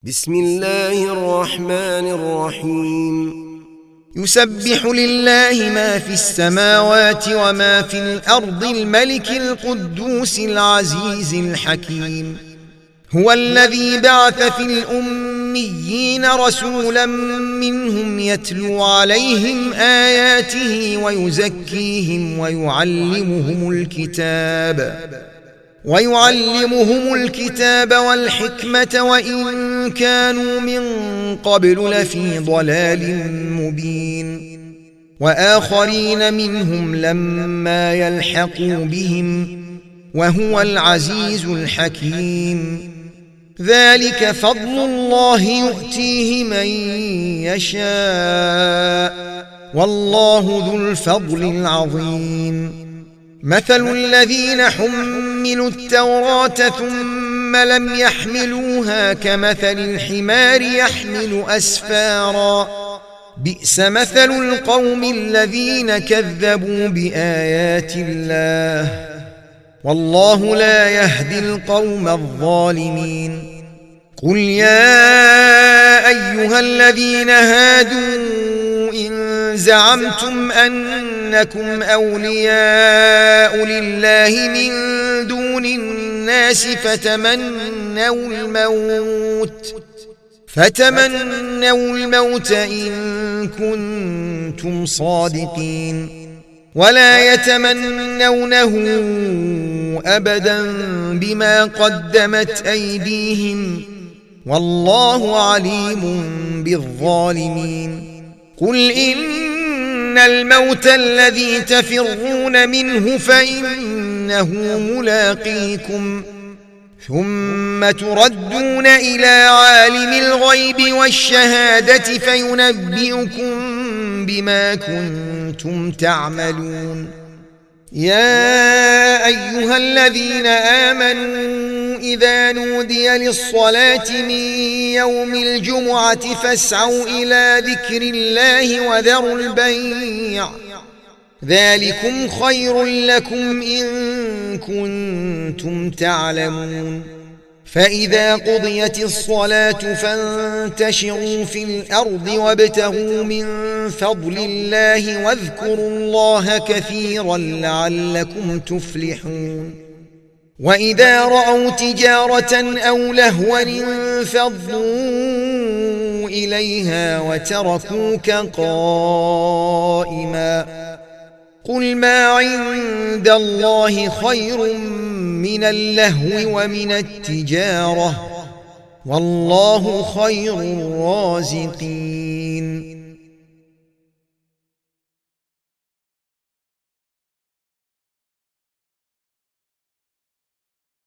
بسم الله الرحمن الرحيم. يسبح لله ما في السماوات وما في الأرض الملك القدوس العزيز الحكيم. هو الذي بعث في الأميين رسولا منهم يتلو عليهم آياته ويزكيهم ويعلمهم الكتاب والحكمة وإن كانوا من قبل لفي ضلال مبين. وآخرين منهم لما يلحقوا بهم وهو العزيز الحكيم. ذلك فضل الله يؤتيه من يشاء والله ذو الفضل العظيم. مثل الذين حملوا التوراة ثم لم يحملوها كمثل الحمار يحمل أسفارا بئس مثل القوم الذين كذبوا بآيات الله والله لا يهدي القوم الظالمين. قل يا أيها الذين هادوا إن زعمتم أنكم أولياء لله من دون الناس فتمنوا الموت إن كنتم صادقين ولا يتمنونه أبدا بما قدمت أيديهم والله عليم بالظالمين. قل إن الموت الذي تفرون منه فإنه ملاقيكم ثم تردون إلى عالم الغيب والشهادة فينبئكم بما كنتم تعملون. يا أيها الذين آمنوا إذا نودي للصلاة من يوم الجمعة فاسعوا إلى ذكر الله وذروا البيع ذلكم خير لكم إن كنتم تعلمون. فإذا قضيت الصلاة فانتشروا في الأرض وابتغوا من فضل الله واذكروا الله كثيرا لعلكم تفلحون. وإذا رأوا تجارة أو لهوا انفضوا إليها وتركوك قائما قل ما عند الله خير من اللهو ومن التجارة والله خير الرازقين.